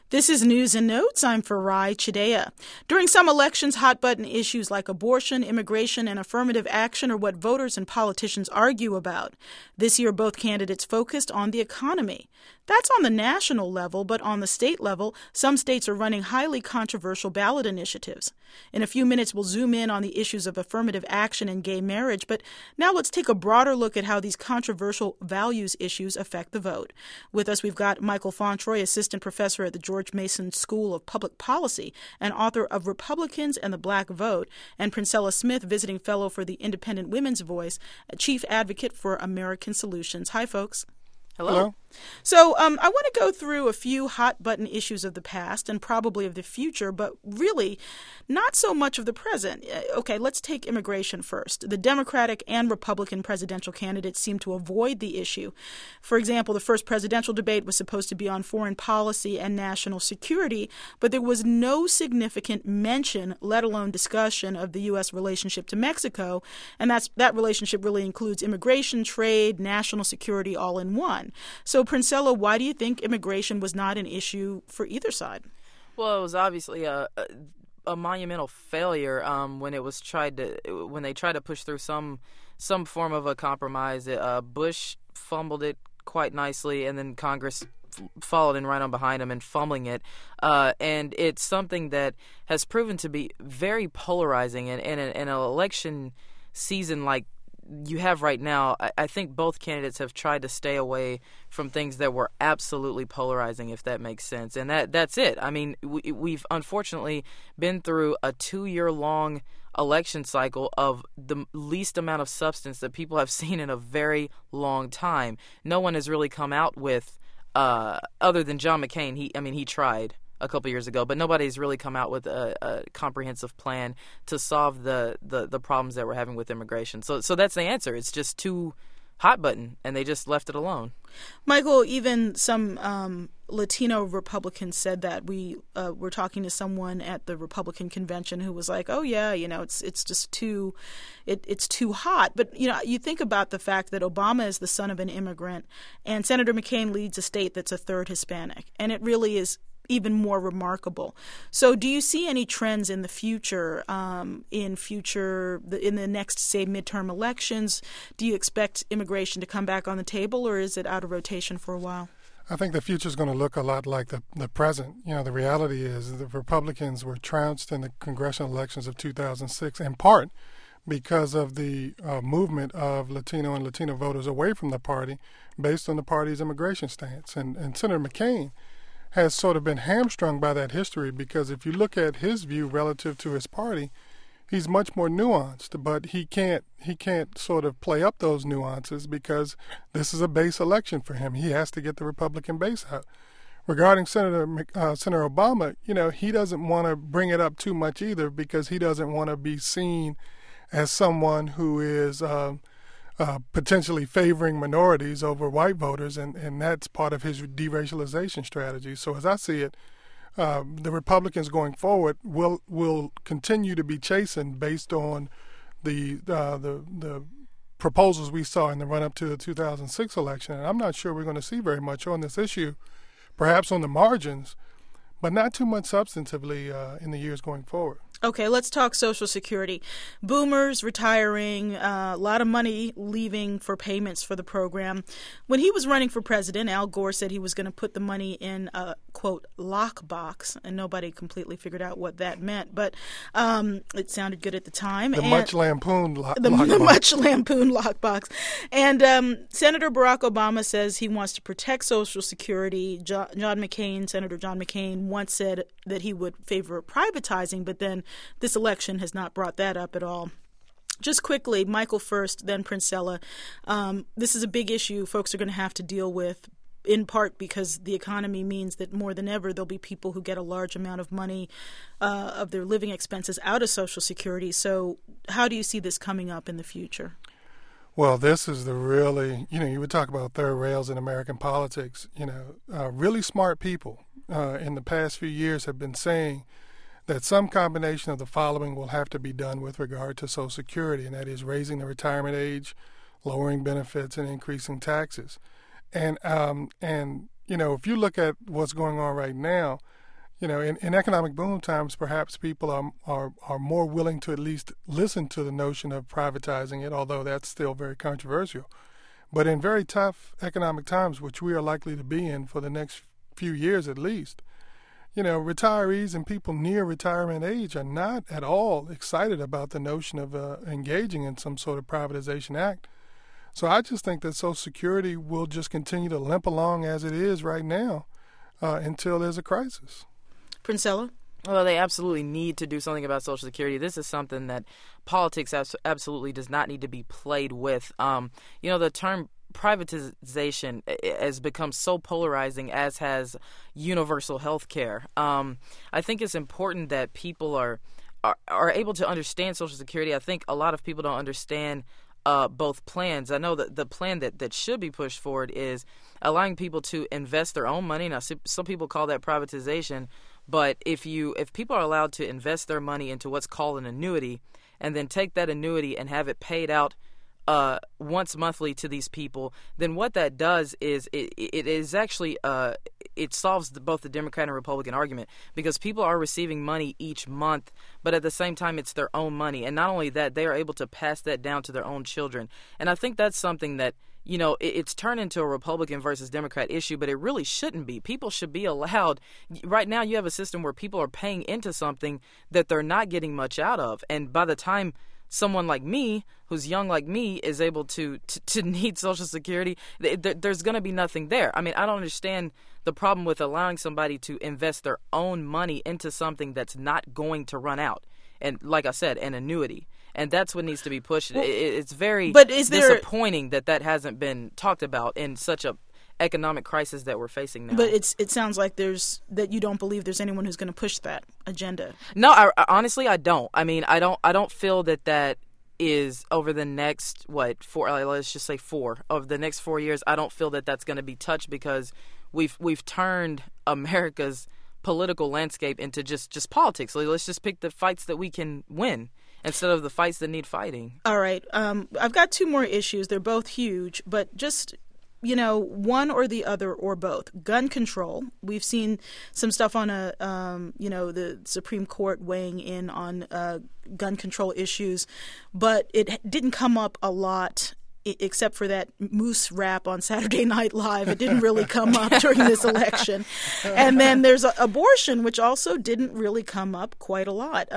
This is News and Notes. I'm Farai Chidea. During some elections, hot-button issues like abortion, immigration, and affirmative action are what voters and politicians argue about. This year, both candidates focused on the economy. That's on the national level, but on the state level, some states are running highly controversial ballot initiatives. In a few minutes, we'll zoom in on the issues of affirmative action and gay marriage, but now let's take a broader look at how these controversial values issues affect the vote. With us, we've got Michael Fauntroy, assistant professor at the George Mason School of Public Policy and author of Republicans and the Black Vote, and Princella Smith, visiting fellow for the Independent Women's Voice, a chief advocate for American Solutions. Hi, folks. Hello. So I want to go through a few hot-button issues of the past and probably of the future, but really not so much of the present. Okay, let's take immigration first. The Democratic and Republican presidential candidates seem to avoid the issue. For example, the first presidential debate was supposed to be on foreign policy and national security, but there was no significant mention, let alone discussion, of the U.S. relationship to Mexico, and that relationship really includes immigration, trade, national security, all in one. So, Princella, why do you think immigration was not an issue for either side? Well, it was obviously a monumental failure when they tried to push through some form of a compromise. Bush fumbled it quite nicely, and then Congress followed in right on behind him and fumbling it. And it's something that has proven to be very polarizing. And in an election season like you have right now, I think both candidates have tried to stay away from things that were absolutely polarizing, if that makes sense. And that's it. I mean, we've unfortunately been through a 2-year-long election cycle of the least amount of substance that people have seen in a very long time. No one has really come out with, other than John McCain. He tried a couple years ago, but nobody's really come out with a comprehensive plan to solve the problems that we're having with immigration. So that's the answer. It's just too hot button, and they just left it alone. Michael, even some Latino Republicans said that. We were talking to someone at the Republican convention who was like, "Oh yeah, it's just too hot." But you think about the fact that Obama is the son of an immigrant, and Senator McCain leads a state that's a third Hispanic, and it really is even more remarkable. So do you see any trends in the future, in the next, say, midterm elections? Do you expect immigration to come back on the table, or is it out of rotation for a while? I think the future is going to look a lot like the present. The reality is the Republicans were trounced in the congressional elections of 2006, in part because of the movement of Latino and Latino voters away from the party based on the party's immigration stance. And Senator McCain has sort of been hamstrung by that history, because if you look at his view relative to his party, he's much more nuanced, but he can't sort of play up those nuances because this is a base election for him. He has to get the Republican base out. Regarding Senator Obama, he doesn't want to bring it up too much either, because he doesn't want to be seen as someone who is potentially favoring minorities over white voters, and that's part of his deracialization strategy. So as I see it, the Republicans going forward will continue to be chastened based on the proposals we saw in the run-up to the 2006 election. And I'm not sure we're going to see very much on this issue, perhaps on the margins, but not too much substantively in the years going forward. Okay, let's talk Social Security. Boomers retiring, a lot of money leaving for payments for the program. When he was running for president, Al Gore said he was going to put the money in a, quote, lockbox, and nobody completely figured out what that meant, but it sounded good at the time. The much lampooned lockbox. The much lampooned lockbox. And Senator Barack Obama says he wants to protect Social Security. Senator John McCain once said that he would favor privatizing, but then this election has not brought that up at all. Just quickly, Michael first, then Princella. This is a big issue folks are going to have to deal with, in part because the economy means that more than ever there'll be people who get a large amount of money of their living expenses out of Social Security. So how do you see this coming up in the future? Well, this is the really, you would talk about third rails in American politics. Really smart people in the past few years have been saying that some combination of the following will have to be done with regard to Social Security, and that is raising the retirement age, lowering benefits, and increasing taxes. And if you look at what's going on right now, In economic boom times, perhaps people are more willing to at least listen to the notion of privatizing it, although that's still very controversial. But in very tough economic times, which we are likely to be in for the next few years at least, retirees and people near retirement age are not at all excited about the notion of engaging in some sort of privatization act. So I just think that Social Security will just continue to limp along as it is right now until there's a crisis. Princella? Well, they absolutely need to do something about Social Security. This is something that politics absolutely does not need to be played with. The term privatization has become so polarizing, as has universal health care. I think it's important that people are able to understand Social Security. I think a lot of people don't understand both plans. I know that the plan that should be pushed forward is allowing people to invest their own money. Now, some people call that privatization, but if people are allowed to invest their money into what's called an annuity, and then take that annuity and have it paid out once monthly to these people, then what that does is it is actually it solves both the Democrat and Republican argument, because people are receiving money each month, but at the same time it's their own money, and not only that, they are able to pass that down to their own children. And I think that's something that it's turned into a Republican versus Democrat issue, but it really shouldn't be. People should be allowed. Right now you have a system where people are paying into something that they're not getting much out of, and by the time someone like me, who's young like me, is able to need Social Security, there's going to be nothing there. I mean, I don't understand the problem with allowing somebody to invest their own money into something that's not going to run out. And like I said, an annuity. And that's what needs to be pushed. Well, it's very disappointing that hasn't been talked about in such a economic crisis that we're facing now. But it sounds like that you don't believe there's anyone who's going to push that agenda. No, I honestly I don't. I mean, I don't feel that is over the next let's just say 4 of the next 4 years. I don't feel that that's going to be touched, because we've turned America's political landscape into just politics. So let's just pick the fights that we can win instead of the fights that need fighting. All right. I've got 2 more issues. They're both huge, but just one or the other or both. Gun control. We've seen some stuff on the Supreme Court weighing in on gun control issues, but it didn't come up a lot, except for that Moose rap on Saturday Night Live. It didn't really come up during this election. And then there's abortion, which also didn't really come up quite a lot.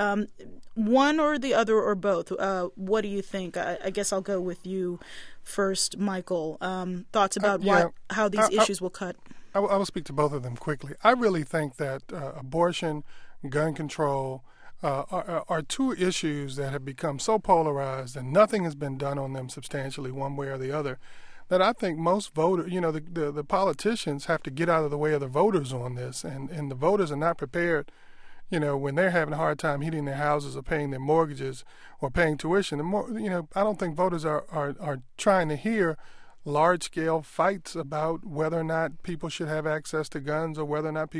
One or the other or both. What do you think? I guess I'll go with you first, Michael. Thoughts about how these issues will cut? I will speak to both of them quickly. I really think that abortion, gun control are 2 issues that have become so polarized, and nothing has been done on them substantially one way or the other, that I think most voters, the politicians have to get out of the way of the voters on this, and the voters are not prepared. When they're having a hard time heating their houses or paying their mortgages or paying tuition, I don't think voters are trying to hear large-scale fights about whether or not people should have access to guns or whether or not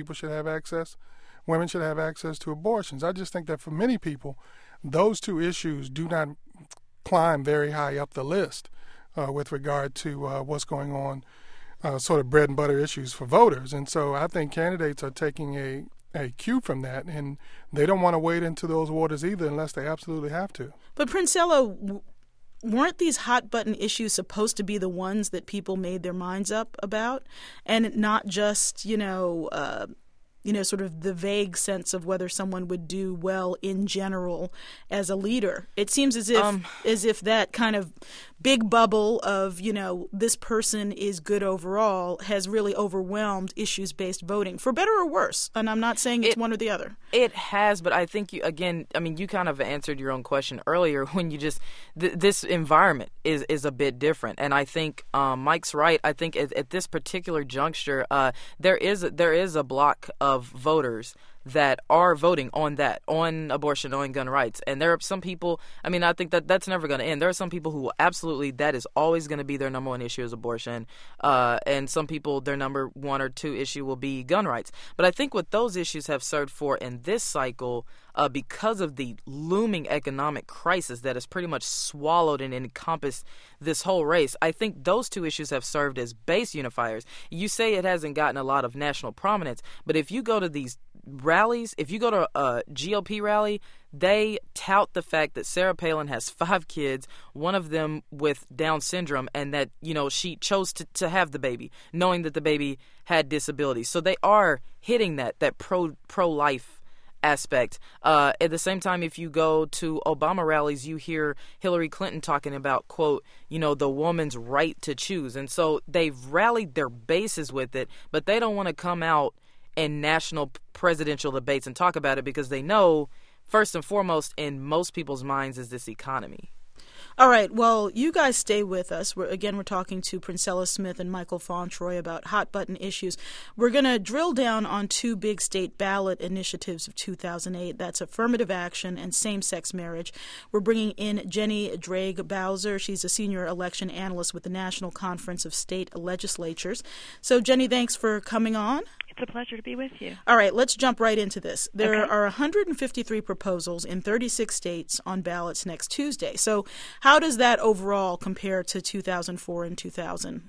women should have access to abortions. I just think that for many people, those 2 issues do not climb very high up the list with regard to what's going on, sort of bread and butter issues for voters. And so I think candidates are taking a cue from that, and they don't want to wade into those waters either unless they absolutely have to. But Princella, weren't these hot button issues supposed to be the ones that people made their minds up about, and not just sort of the vague sense of whether someone would do well in general as a leader? It seems as if that kind of big bubble of, this person is good overall has really overwhelmed issues-based voting, for better or worse. And I'm not saying it's one or the other. It has, but I think you kind of answered your own question earlier when you just this environment is a bit different. And I think Mike's right. I think at this particular juncture, there is a block of voters that are voting on abortion, on gun rights. And there are some people, I think that's never going to end. There are some people who absolutely, that is always going to be their number 1 issue is abortion. And some people, their number 1 or 2 issue will be gun rights. But I think what those issues have served for in this cycle, because of the looming economic crisis that has pretty much swallowed and encompassed this whole race, I think those 2 issues have served as base unifiers. You say it hasn't gotten a lot of national prominence, but if you go to these rallies, if you go to a GOP rally, they tout the fact that Sarah Palin has 5 kids, one of them with Down syndrome, and that, she chose to have the baby, knowing that the baby had disabilities. So they are hitting that pro-life aspect. At the same time, if you go to Obama rallies, you hear Hillary Clinton talking about, quote, the woman's right to choose. And so they've rallied their bases with it, but they don't want to come out in national presidential debates and talk about it because they know, first and foremost, in most people's minds, is this economy. All right. Well, you guys stay with us. We're talking to Princella Smith and Michael Fauntroy about hot-button issues. We're going to drill down on 2 big state ballot initiatives of 2008. That's affirmative action and same-sex marriage. We're bringing in Jenny Drake-Bowser. She's a senior election analyst with the National Conference of State Legislatures. So, Jenny, thanks for coming on. It's a pleasure to be with you. All right, let's jump right into this. There are 153 proposals in 36 states on ballots next Tuesday. So how does that overall compare to 2004 and 2000?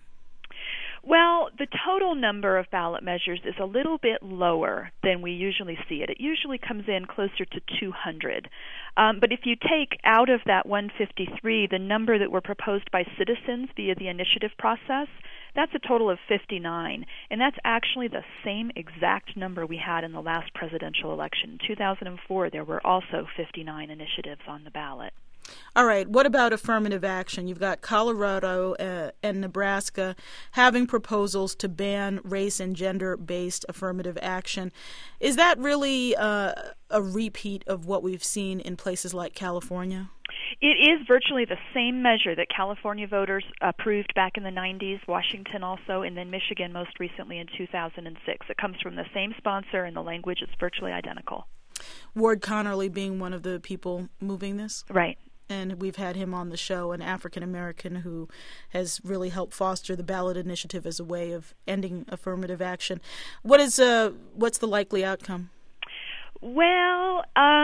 Well, the total number of ballot measures is a little bit lower than we usually see it. It usually comes in closer to 200. But if you take out of that 153 the number that were proposed by citizens via the initiative process, that's a total of 59. And that's actually the same exact number we had in the last presidential election. In 2004, there were also 59 initiatives on the ballot. All right. What about affirmative action? You've got Colorado and Nebraska having proposals to ban race and gender-based affirmative action. Is that really a repeat of what we've seen in places like California? It is virtually the same measure that California voters approved back in the 90s, Washington also, and then Michigan most recently in 2006. It comes from the same sponsor, and the language is virtually identical. Ward Connerly being one of the people moving this? Right. And we've had him on the show, an African-American who has really helped foster the ballot initiative as a way of ending affirmative action. What's the likely outcome? Well,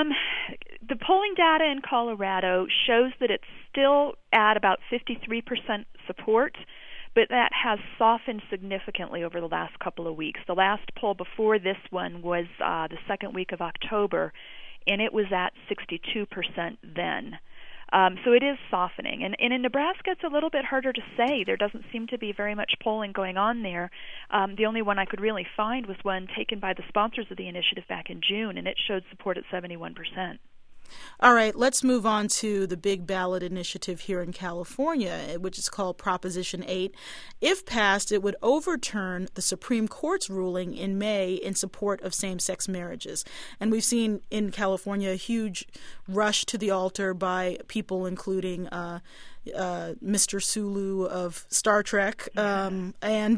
the polling data in Colorado shows that it's still at about 53% support, but that has softened significantly over the last couple of weeks. The last poll before this one was the second week of October, and it was at 62% then. So it is softening. And in Nebraska, it's a little bit harder to say. There doesn't seem to be very much polling going on there. The only one I could really find was one taken by the sponsors of the initiative back in June, and it showed support at 71%. All right, let's move on to the big ballot initiative here in California, which is called Proposition 8. If passed, it would overturn the Supreme Court's ruling in May in support of same-sex marriages. And we've seen in California a huge rush to the altar by people including Mr. Sulu of Star Trek. So,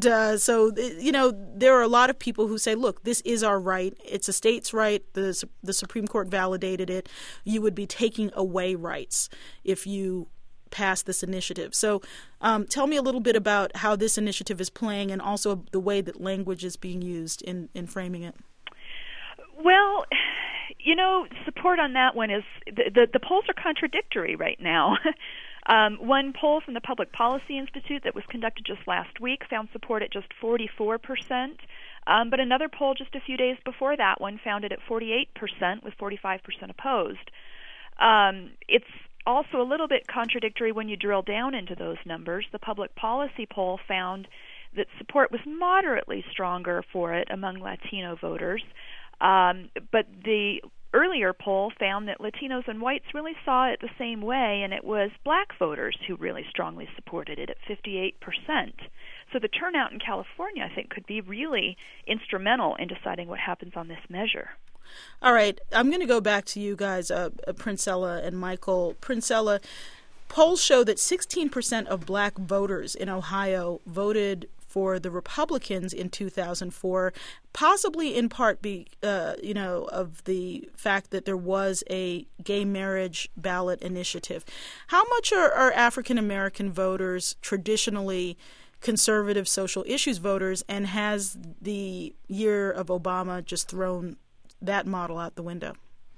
there are a lot of people who say, look, this is our right. It's a state's right. The Supreme Court validated it. You would be taking away rights if you pass this initiative. So tell me a little bit about how this initiative is playing and also the way that language is being used in framing it. Well, support on that one is the polls are contradictory right now. One poll from the Public Policy Institute that was conducted just last week found support at just 44%, but another poll just a few days before that one found it at 48%, with 45% opposed. It's also a little bit contradictory when you drill down into those numbers. The Public Policy poll found that support was moderately stronger for it among Latino voters, but the earlier poll found that Latinos and whites really saw it the same way, and it was black voters who really strongly supported it at 58%. So the turnout in California, I think, could be really instrumental in deciding what happens on this measure. All right. I'm going to go back to you guys, Princella and Michael. Princella, polls show that 16% of black voters in Ohio voted for the Republicans in 2004, possibly in part of the fact that there was a gay marriage ballot initiative. How much are African American voters traditionally conservative social issues voters, and has the year of Obama just thrown that model out the window?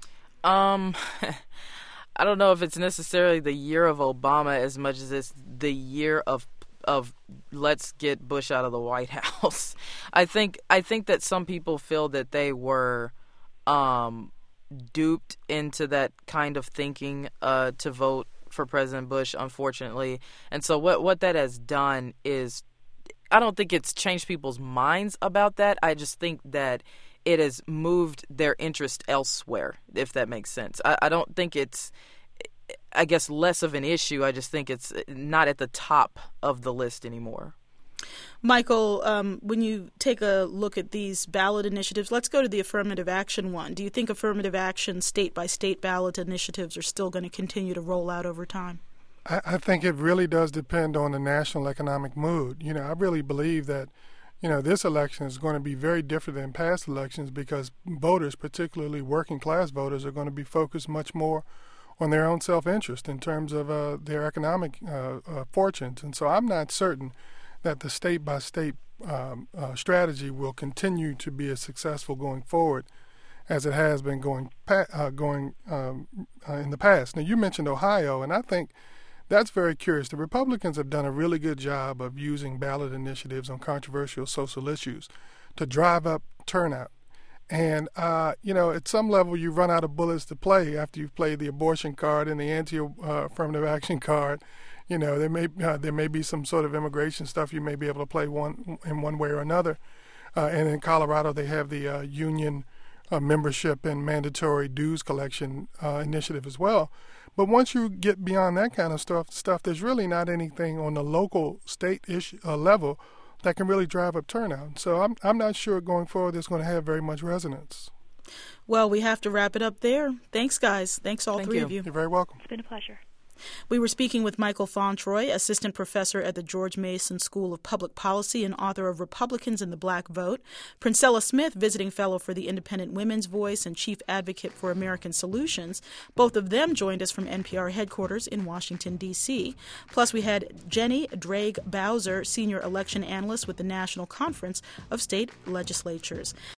I don't know if it's necessarily the year of Obama as much as it's the year of let's get Bush out of the White House. I think that some people feel that they were duped into that kind of thinking to vote for President Bush, unfortunately. And so what that has done is, I don't think it's changed people's minds about that. I just think that it has moved their interest elsewhere, if that makes sense. I don't think it's, I guess, less of an issue. I just think it's not at the top of the list anymore. Michael, when you take a look at these ballot initiatives, let's go to the affirmative action one. Do you think affirmative action state-by-state ballot initiatives are still going to continue to roll out over time? I think it really does depend on the national economic mood. I really believe that, this election is going to be very different than past elections because voters, particularly working class voters, are going to be focused much more on their own self-interest in terms of their economic fortunes. And so I'm not certain that the state-by-state strategy will continue to be as successful going forward as it has been going in the past. Now, you mentioned Ohio, and I think that's very curious. The Republicans have done a really good job of using ballot initiatives on controversial social issues to drive up turnout. And, at some level, you run out of bullets to play after you've played the abortion card and the anti-affirmative action card. There may be some sort of immigration stuff you may be able to play in one way or another. And in Colorado, they have the union membership and mandatory dues collection initiative as well. But once you get beyond that kind of stuff, there's really not anything on the local state level that can really drive up turnout. So I'm not sure going forward it's going to have very much resonance. Well, we have to wrap it up there. Thanks, guys. Thanks, all three of you. You're very welcome. It's been a pleasure. We were speaking with Michael Fauntroy, assistant professor at the George Mason School of Public Policy and author of Republicans and the Black Vote, Princella Smith, visiting fellow for the Independent Women's Voice and chief advocate for American Solutions. Both of them joined us from NPR headquarters in Washington, D.C. Plus, we had Jenny Drake Bowser, senior election analyst with the National Conference of State Legislatures.